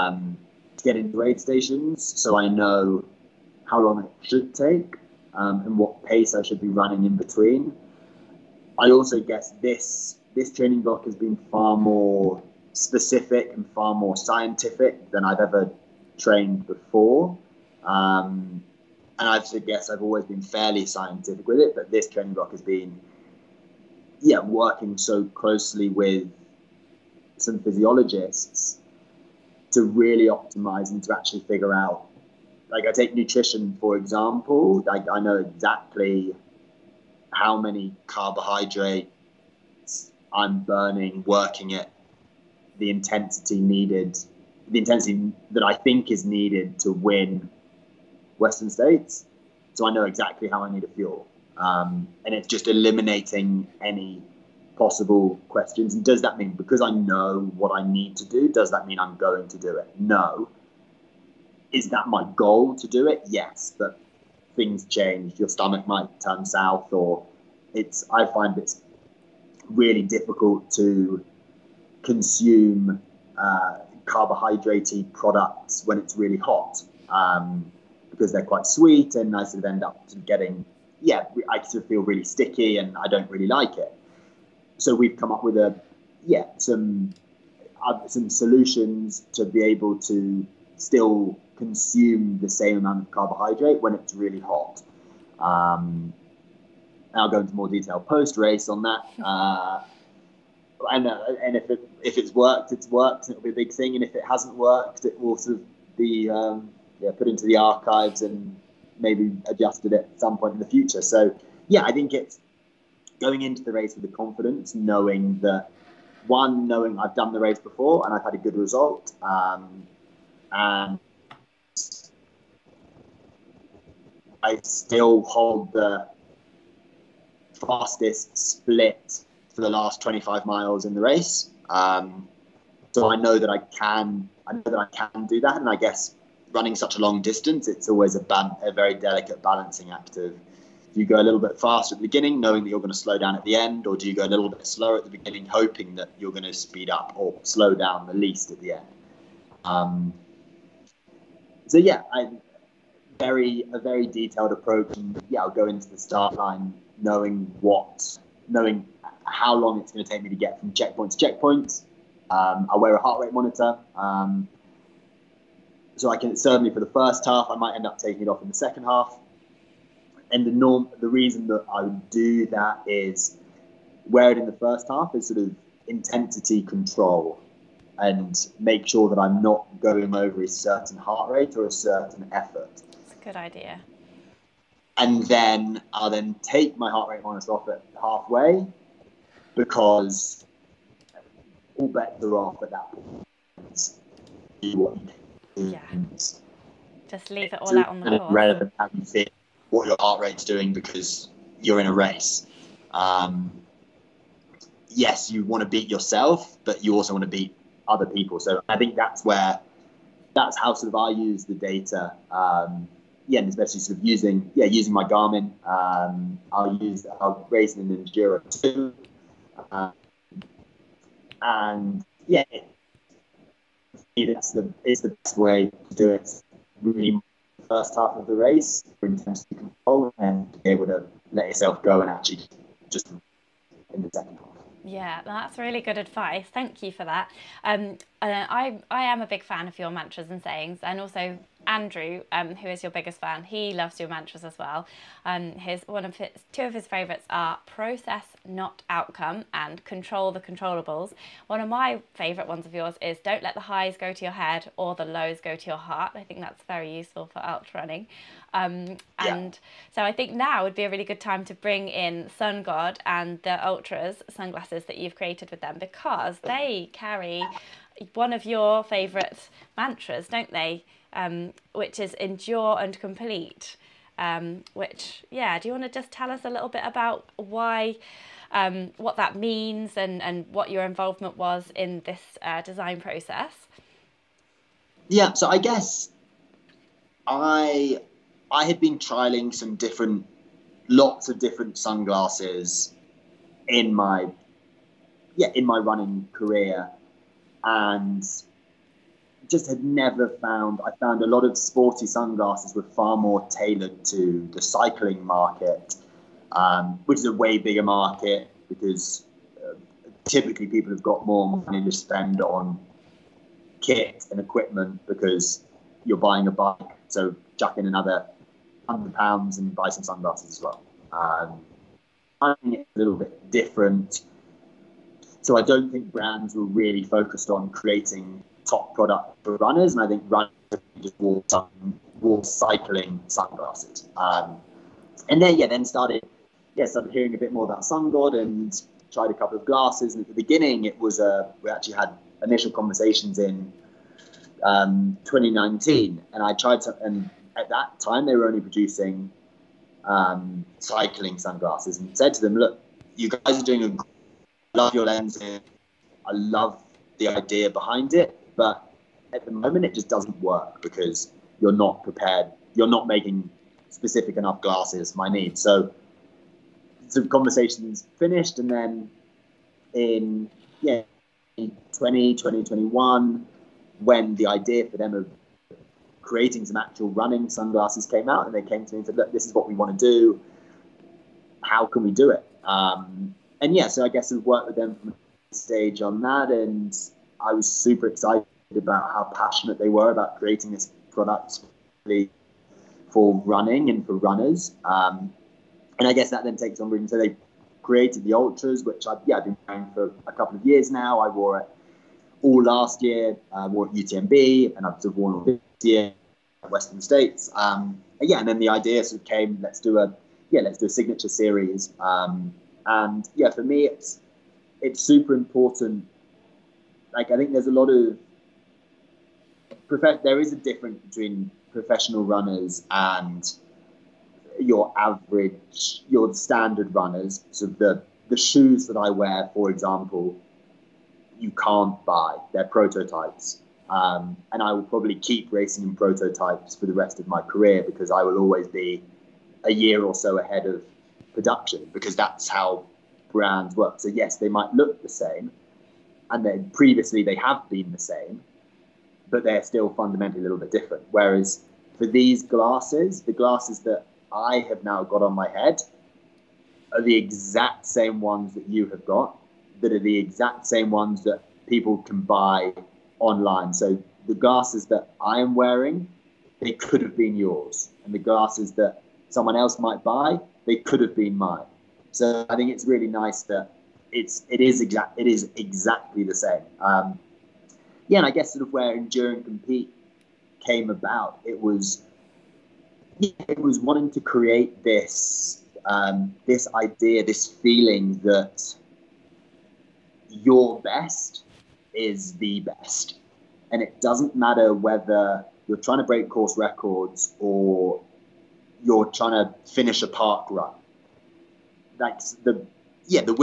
aid stations, so I know how long it should take and what pace I should be running in between. I also guess this training block has been far more specific and far more scientific than I've ever trained before. And I guess I've always been fairly scientific with it, but this training block has been, working so closely with some physiologists to really optimize and to actually figure out, like I take nutrition, for example, like I know exactly how many carbohydrates I'm burning, working at the intensity that I think is needed to win Western States. So I know exactly how I need to fuel. And it's just eliminating any possible questions. And does that mean, because I know what I need to do, does that mean I'm going to do it? No. Is that my goal to do it? Yes, but things change. Your stomach might turn south, or I find it's really difficult to consume carbohydrate products when it's really hot, because they're quite sweet, and I sort of end up getting, I sort of feel really sticky and I don't really like it. So we've come up with some solutions to be able to still consume the same amount of carbohydrate when it's really hot. And I'll go into more detail post-race on that. And if it's worked, it's worked, and it'll be a big thing. And if it hasn't worked, it will sort of be put into the archives and maybe adjusted at some point in the future. So I think it's going into the race with the confidence, knowing I've done the race before and I've had a good result, and I still hold the fastest split for the last 25 miles in the race. So I know that I can do that. And I guess running such a long distance, it's always a very delicate balancing act of, do you go a little bit faster at the beginning, knowing that you're going to slow down at the end, or do you go a little bit slower at the beginning, hoping that you're going to speed up or slow down the least at the end? A very detailed approach, and I'll go into the start line knowing how long it's going to take me to get from checkpoint to checkpoint. I wear a heart rate monitor, so I can, certainly for the first half, I might end up taking it off in the second half. And the reason that I would do that is wear it in the first half is sort of intensity control, and make sure that I'm not going over a certain heart rate or a certain effort. That's a good idea. And then I'll take my heart rate monitor off at halfway, because all bets are off at that point. Just leave it all out on the course. Relevant how you feel, what your heart rate's doing, because you're in a race. yes, you want to beat yourself, but you also want to beat other people. So I think that's how sort of I use the data. And especially sort of using my Garmin. I'll race in an Enduro too. It's the best way to do it. Really, the first half of the race, intensity control, and be able to let yourself go and actually just in the second half. Yeah, that's really good advice. Thank you for that. I am a big fan of your mantras and sayings, and also Andrew, who is your biggest fan, he loves your mantras as well. Two of his favourites are process, not outcome, and control the controllables. One of my favourite ones of yours is don't let the highs go to your head or the lows go to your heart. I think that's very useful for ultra running. So I think now would be a really good time to bring in Sun God and the Ultras sunglasses that you've created with them, because they carry one of your favourite mantras, don't they? Which is endure and complete. Do you want to just tell us a little bit about why, what that means and what your involvement was in this design process? Yeah, so I guess I had been trialing lots of different sunglasses in my running career, and just had never found. I found a lot of sporty sunglasses were far more tailored to the cycling market, which is a way bigger market because typically people have got more money to spend on kit and equipment because you're buying a bike. So chuck in another £100 and buy some sunglasses as well. I think it's a little bit different. So I don't think brands were really focused on creating top product for runners, and I think runners just wore cycling sunglasses. And then started hearing a bit more about Sun God and tried a couple of glasses. And at the beginning, it was we actually had initial conversations in 2019, and I tried to. And at that time, they were only producing cycling sunglasses, and said to them, "Look, you guys are doing I love your lenses. I love the idea behind it, but at the moment it just doesn't work because you're not prepared. You're not making specific enough glasses for my needs." So some conversations finished, and then in 2021, when the idea for them of creating some actual running sunglasses came out, and they came to me and said, "Look, this is what we want to do. How can we do it?" So I guess I've worked with them from a stage on that, and I was super excited about how passionate they were about creating this product for running and for runners. And I guess that then takes on. So they created the Ultras, which I've been wearing for a couple of years now. I wore it all last year. I wore it at UTMB, and I've sort of worn it this year at Western States. And then the idea sort of came, let's do a signature series. For me, it's super important. Like, I think there's a lot of there is a difference between professional runners and your standard runners. So the shoes that I wear, for example, you can't buy. They're prototypes. And I will probably keep racing in prototypes for the rest of my career because I will always be a year or so ahead of production, because that's how brands work. So yes, they might look the same, and then previously they have been the same, but they're still fundamentally a little bit different. Whereas for these glasses, the glasses that I have now got on my head are the exact same ones that you have got, that are the exact same ones that people can buy online. So the glasses that I am wearing, they could have been yours. And the glasses that someone else might buy, they could have been mine. So I think it's really nice that it is exactly the same. And I guess sort of where Endure and Compete came about, it was wanting to create this idea, this feeling that your best is the best. And it doesn't matter whether you're trying to break course records or you're trying to finish a park run. Like the winner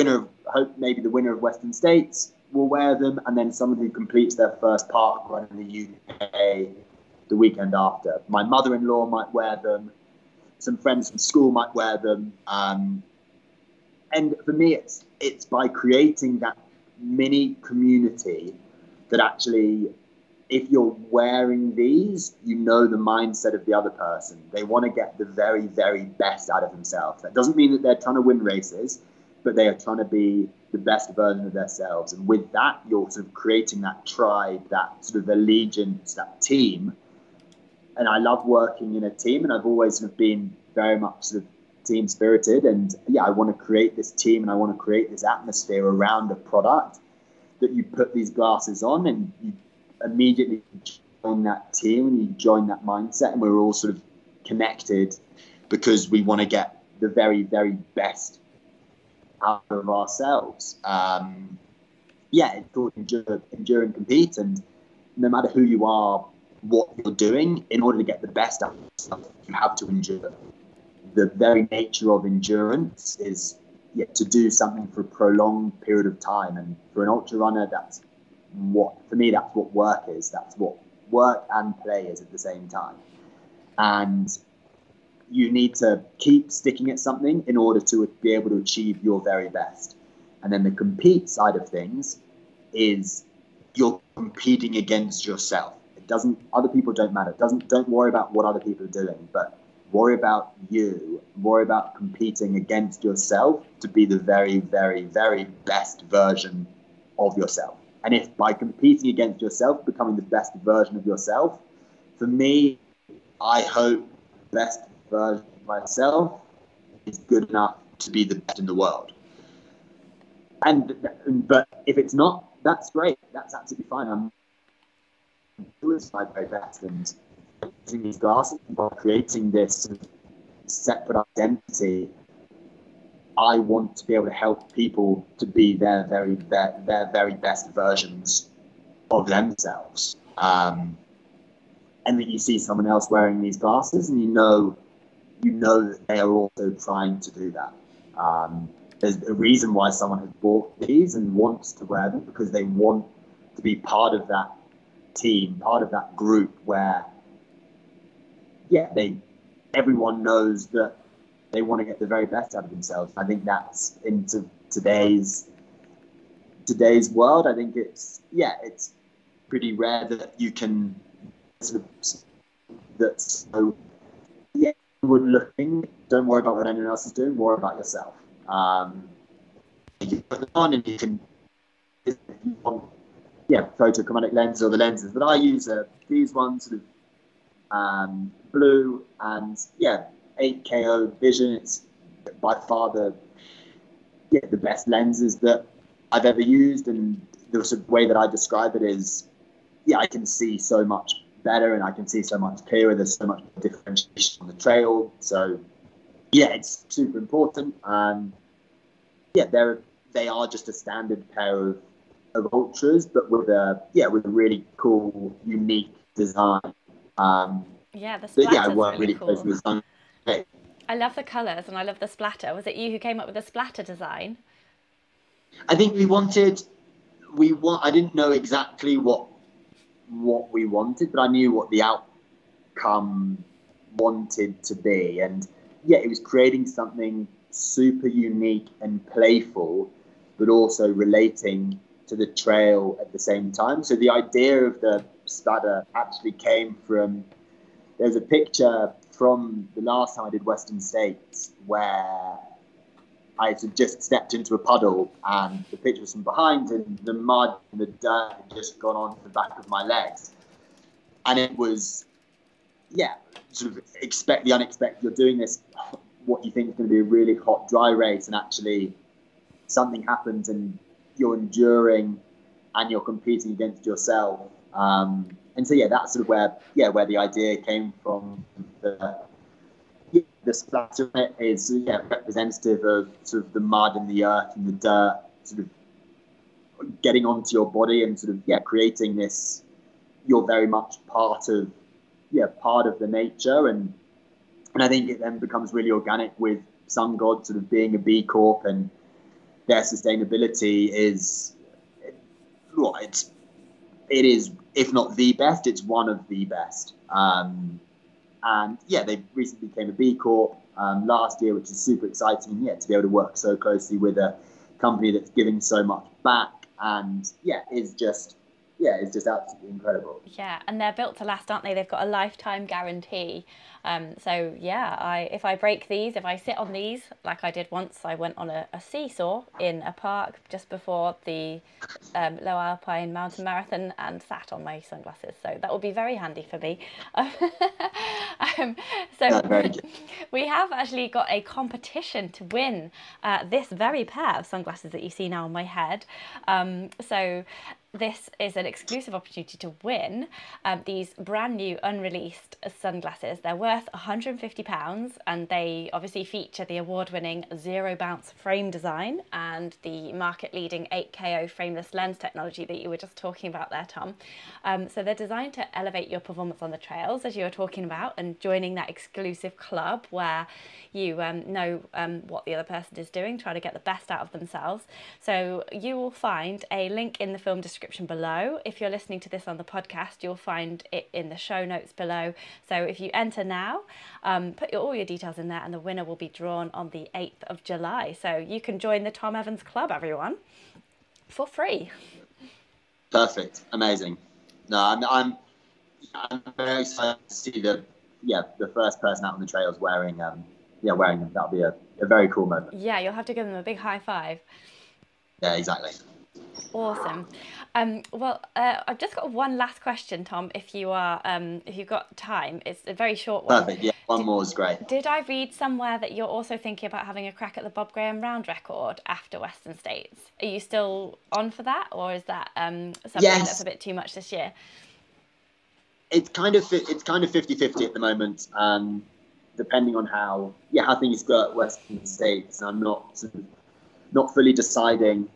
hope maybe the winner of Western States will wear them, and then someone who completes their first park run in the UK the weekend after. My mother-in-law might wear them. Some friends from school might wear them. And for me, it's by creating that mini community that actually, if you're wearing these, you know the mindset of the other person. They want to get the very, very best out of themselves. That doesn't mean that they're trying to win races, but they are trying to be the best version of themselves. And with that, you're sort of creating that tribe, that sort of allegiance, that team. And I love working in a team, and I've always sort of been very much sort of team spirited. And yeah, I want to create this team, and I want to create this atmosphere around a product that you put these glasses on and you immediately join that team and you join that mindset, and we're all sort of connected because we want to get the very, very best out of ourselves. It's called endure and compete, and no matter who you are, what you're doing, in order to get the best out of yourself, you have to endure. The very nature of endurance is to do something for a prolonged period of time, and for an ultra runner, that's what work is. That's what work and play is at the same time. And you need to keep sticking at something in order to be able to achieve your very best. And then the compete side of things is you're competing against yourself. Other people don't matter. Don't worry about what other people are doing, but worry about you. Worry about competing against yourself to be the very, very, very best version of yourself. And if by competing against yourself, becoming the best version of yourself, for me, I hope the best version of myself is good enough to be the best in the world. But if it's not, that's great. That's absolutely fine. I'm doing my very best, and using these glasses, by creating this separate identity, I want to be able to help people to be their very best versions of themselves. And then you see someone else wearing these glasses, and you know that they are also trying to do that. There's a reason why someone has bought these and wants to wear them, because they want to be part of that team, part of that group where, everyone knows that they want to get the very best out of themselves. I think that's into today's world. I think it's pretty rare that you can that's so good looking. Don't worry about what anyone else is doing. Worry about yourself. You put them on, and you can, if you want, photochromatic lenses, or the lenses that I use are these ones, sort of blue and 8KO vision. It's by far the best lenses that I've ever used, and the sort of way that I describe it is, I can see so much better and I can see so much clearer. There's so much differentiation on the trail. So it's super important. And they are just a standard pair of ultras, but with a really cool, unique design. The splatter's really cool. With design. I love the colours and I love the splatter. Was it you who came up with the splatter design? I think I didn't know exactly what we wanted, but I knew what the outcome wanted to be. And it was creating something super unique and playful, but also relating to the trail at the same time. So the idea of the splatter actually came from, there's a picture from the last time I did Western States where I had just stepped into a puddle, and the picture was from behind, and the mud and the dirt had just gone onto the back of my legs. And it was, sort of expect the unexpected. You're doing this, what you think is going to be a really hot, dry race, and actually something happens and you're enduring and you're competing against yourself. And so that's sort of where the idea came from. The splatter is representative of sort of the mud and the earth and the dirt sort of getting onto your body and sort of creating this. You're very much part of the nature, and I think it then becomes really organic with Sun God sort of being a B Corp and their sustainability is, well, it is, if not the best, it's one of the best. And yeah, they recently became a B Corp last year, which is super exciting. And yeah, to be able to work so closely with a company that's giving so much back, and it's just absolutely incredible. Yeah, and they're built to last, aren't they? They've got a lifetime guarantee. So yeah, if I break these, if I sit on these, like I did once, I went on a seesaw in a park just before the Low Alpine Mountain Marathon and sat on my sunglasses. So that will be very handy for me. So we have actually got a competition to win this very pair of sunglasses that you see now on my head. So this is an exclusive opportunity to win these brand new unreleased sunglasses. They're worth £150 and they obviously feature the award-winning zero bounce frame design and the market-leading 8KO frameless lens technology that you were just talking about there, Tom. So they're designed to elevate your performance on the trails, as you were talking about, and joining that exclusive club where you know what the other person is doing, try to get the best out of themselves. So you will find a link in the film description below. If you're listening to this on the podcast, you'll find it in the show notes below. So if you enter now, put all your details in there, and the winner will be drawn on the 8th of July. So you can join the Tom Evans Club, everyone, for free. Perfect. Amazing. No, I'm very excited to see the first person out on the trails wearing them. That'll be a very cool moment. Yeah, you'll have to give them a big high five. Yeah, exactly. Awesome. Well, I've just got one last question, Tom, if you've got time. It's a very short one. Perfect, yeah, one more is great. Did I read somewhere that you're also thinking about having a crack at the Bob Graham round record after Western States? Are you still on for that, or is that something that's a bit too much this year? It's kind of 50-50 at the moment, depending on how things go at Western States. I'm not fully deciding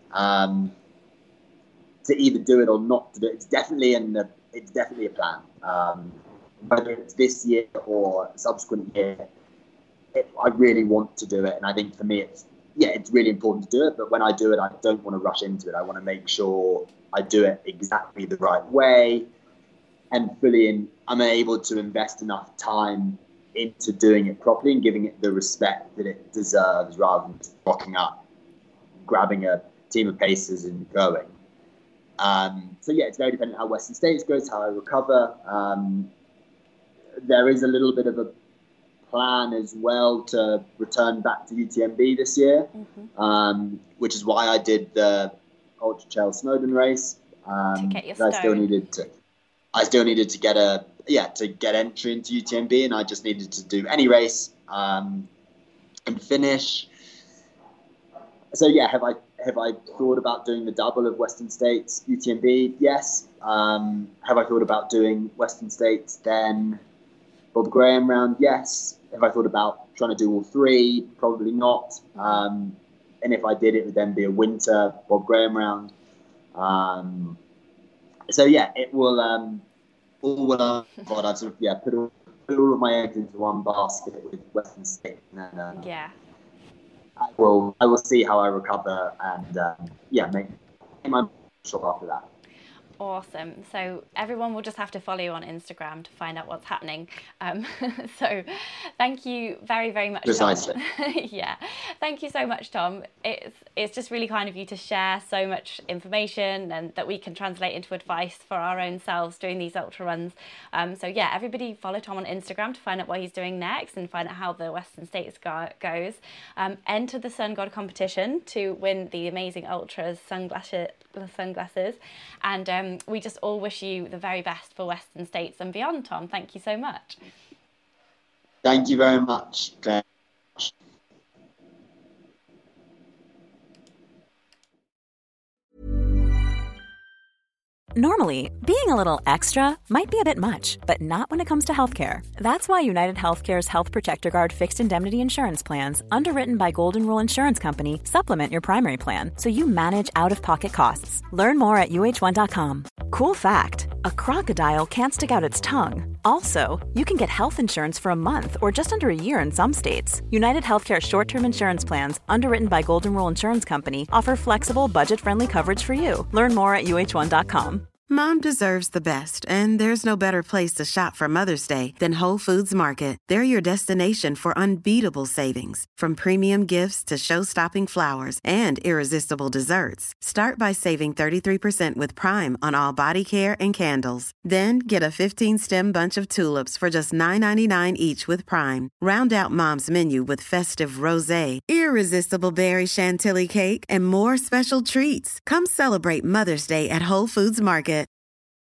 to either do it or not to do it. It's definitely a plan. Whether it's this year or subsequent year, I really want to do it, and I think for me it's really important to do it. But when I do it, I don't want to rush into it. I want to make sure I do it exactly the right way, and I'm able to invest enough time into doing it properly and giving it the respect that it deserves, rather than just rocking up, grabbing a team of pacers and going. It's very dependent on how Western States goes, how I recover. There is a little bit of a plan as well to return back to UTMB this year, which is why I did the Ultra Trail Snowdon race. To get your stone. I still needed to get entry into UTMB, and I just needed to do any race and finish. So have I thought about doing the double of Western States UTMB? Yes. Have I thought about doing Western States then Bob Graham round? Yes. Have I thought about trying to do all three? Probably not. And if I did, it would then be a winter Bob Graham round. It will. I've sort of put all of my eggs into one basket with Western States, and then I will see how I recover, and make my shot after that. Awesome. So everyone will just have to follow you on Instagram to find out what's happening. So thank you very, very much, Precisely. Tom. Yeah. Thank you so much, Tom. It's just really kind of you to share so much information and that we can translate into advice for our own selves doing these ultra runs. Everybody follow Tom on Instagram to find out what he's doing next and find out how the Western States goes. Enter the Sun God competition to win the amazing Ultras sunglasses. And we just all wish you the very best for Western States and beyond, Tom. Thank you so much. Thank you very much, Claire. Normally, being a little extra might be a bit much, but not when it comes to healthcare. That's why United Healthcare's Health Protector Guard fixed indemnity insurance plans, underwritten by Golden Rule Insurance Company, supplement your primary plan so you manage out-of-pocket costs. Learn more at UH1.com. Cool fact, a crocodile can't stick out its tongue. Also, you can get health insurance for a month or just under a year in some states. United Healthcare short-term insurance plans, underwritten by Golden Rule Insurance Company, offer flexible, budget-friendly coverage for you. Learn more at uh1.com. Mom deserves the best, and there's no better place to shop for Mother's Day than Whole Foods Market. They're your destination for unbeatable savings, from premium gifts to show-stopping flowers and irresistible desserts. Start by saving 33% with Prime on all body care and candles. Then get a 15-stem bunch of tulips for just $9.99 each with Prime. Round out Mom's menu with festive rosé, irresistible berry chantilly cake, and more special treats. Come celebrate Mother's Day at Whole Foods Market.